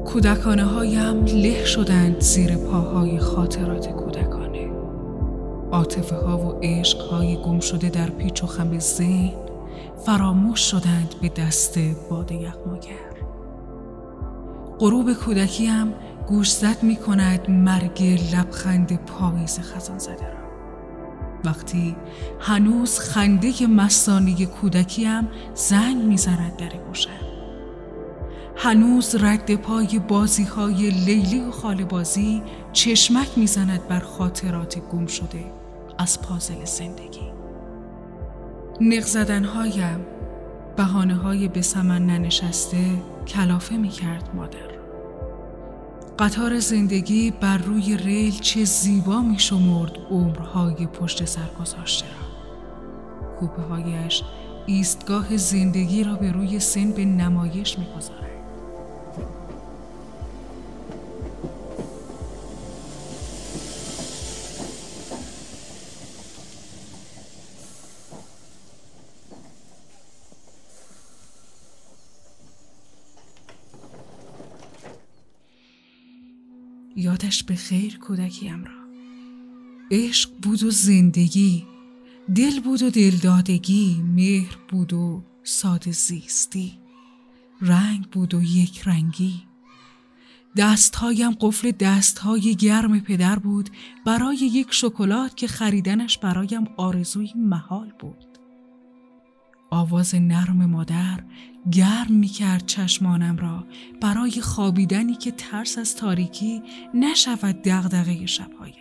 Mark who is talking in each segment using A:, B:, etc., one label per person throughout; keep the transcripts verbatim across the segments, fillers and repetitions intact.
A: کودکانه هایم له شدند زیر پاهای خاطرات کودکانه. عاطفه ها و عشق های گم شده در پیچ و خم ذهن فراموش شدند به دست باد یغماگر. غروب کودکیم گوشزد می کند مرگ لبخند پاییز خزان زده را. وقتی هنوز خنده مستانه کودکیم زنگ می زند در گوشم. هنوز رد پای بازی های لیلی و خاله بازی چشمک می زند بر خاطرات گم شده از پازل زندگی. نق زدن هایم، بهانه های به ثمن ننشسته کلافه می کرد مادر. قطار زندگی بر روی ریل چه زیبا می شمرد عمرهای پشت سر گذاشته را. کوپه هایش ایستگاه زندگی را به روی سن به نمایش می گذارد. یادش به خیر کودکیم را. عشق بود و زندگی، دل بود و دلدادگی، مهر بود و ساده زیستی، رنگ بود و یک رنگی. دستهایم قفل دستهای گرم پدر بود برای یک شکلات که خریدنش برایم آرزوی محال بود. آواز نرم مادر گرم می کرد چشمانم را برای خوابیدنی که ترس از تاریکی نشود دغدغه شبهایم.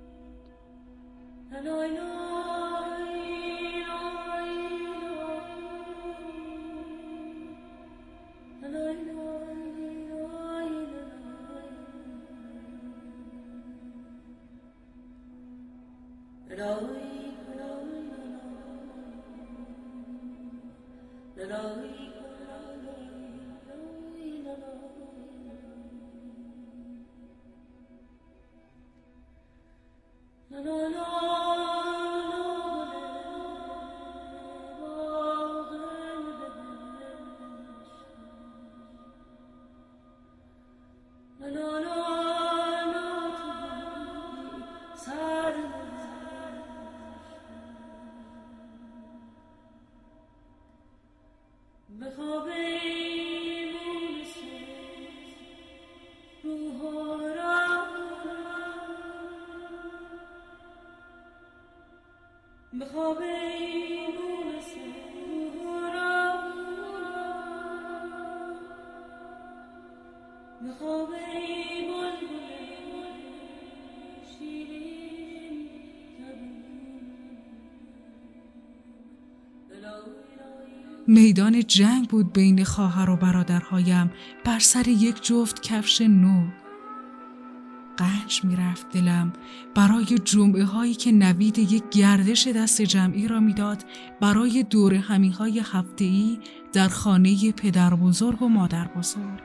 A: میدان جنگ بود بین خواهر و برادرهایم بر سر یک جفت کفش نو. قنج می رفت دلم برای جمعه هایی که نوید یک گردش دست جمعی را می داد برای دور همی های هفته‌ای در خانه پدر بزرگ و مادر بزرگ.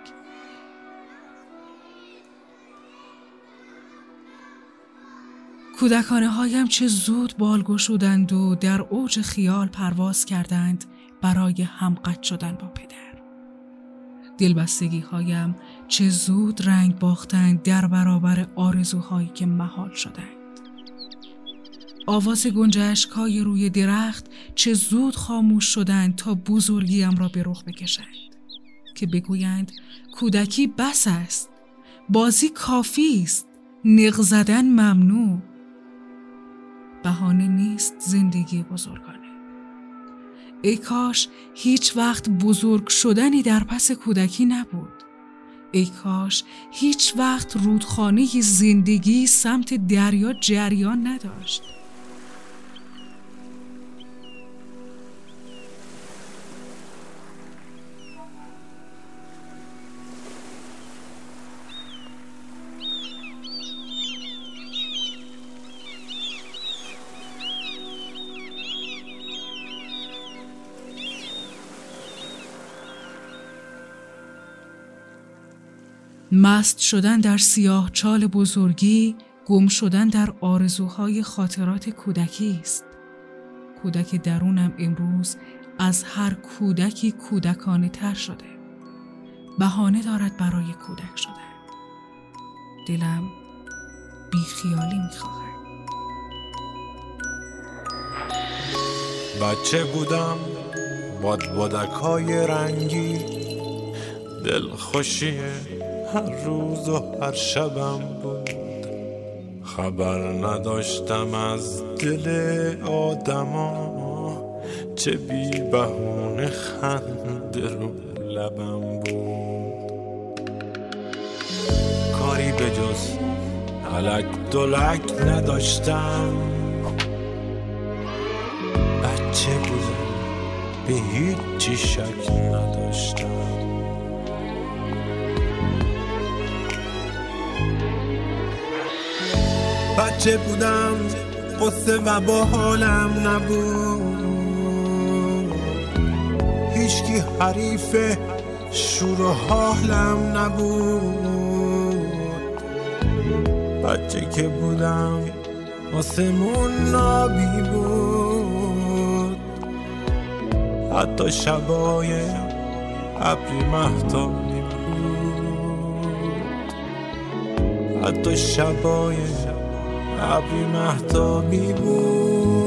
A: کودکانه هایم چه زود بال گشودند و در اوج خیال پرواز کردند برای همقد شدن با پدر. دلبستگی هایم چه زود رنگ باختند در برابر آرزوهایی که محال شدند. آواز گنجشک های روی درخت چه زود خاموش شدند تا بزرگیم را به رخ بکشند که بگویند کودکی بس است، بازی کافی است، نق زدن ممنوع. بهانه نیست زندگی بزرگانه. ای کاش هیچ وقت بزرگ شدنی در پس کودکی نبود. ای کاش هیچ وقت رودخانه زندگی سمت دریا جریان نداشت. مست شدن در سیاه چال بزرگی، گم شدن در آرزوهای خاطرات کودکی است. کودک درونم امروز از هر کودکی کودکانه تر شده. بهانه دارد برای کودک شدن. دلم بیخیالی میخواهد.
B: بچه بودم بادبادک‌های رنگی، دلخوشی هر روز و هر شبم بود. خبر نداشتم از دل آدما، چه بی بهونه خنده رو لبم بود. کاری به جز الک دلک نداشتم، بچه بودم به هیچی شک نداشتم. بچه بودم قصه و با حالم نبود، هیچکی حریف شور و حالم نبود. بچه که بودم آسمون نابی بود، حتی شبای ابری مهتابی بود، حتی شبای ابری مهتابی بود.